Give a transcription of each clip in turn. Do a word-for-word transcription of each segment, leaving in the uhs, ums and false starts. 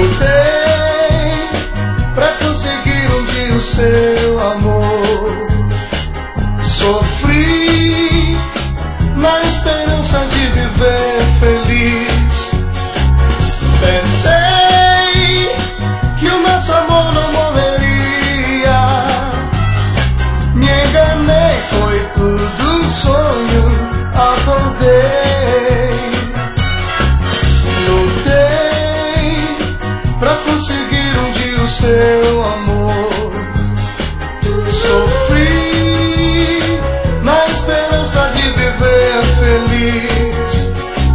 Lutei pra conseguir um dia o seu amor. Sofri na esperança de viver feliz. Pensei que o nosso amor não morreria. Me enganei, foi tudo um sonho. Acordei, lutei pra conseguir um dia o seu amor. Sofri na esperança de viver feliz.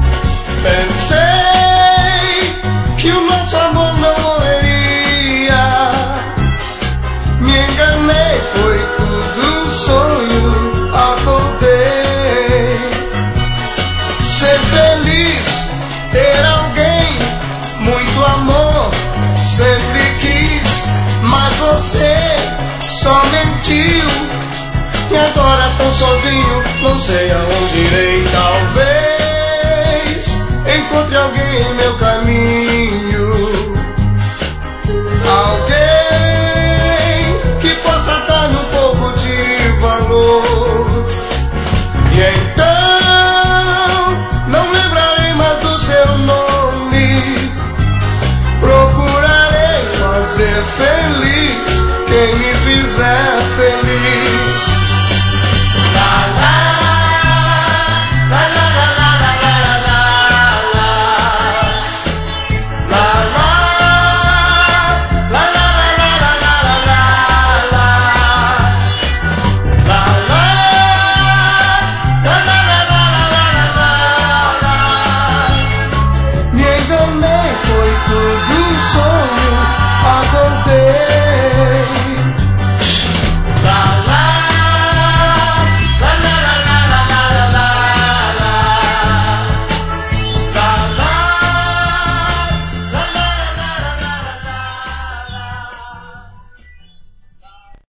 Pensei que o nosso amor não morreria. Me enganei, foi tudo um sonho. Acordei. Ser feliz, ter alguém, muito amor, sempre quis, mas você só mentiu. E agora tô sozinho, não sei aonde irei. Talvez encontre alguém em meu caminho, alguém que possa dar um pouco de valor. E então não lembrarei mais do seu nome. Procurarei fazer feliz quem me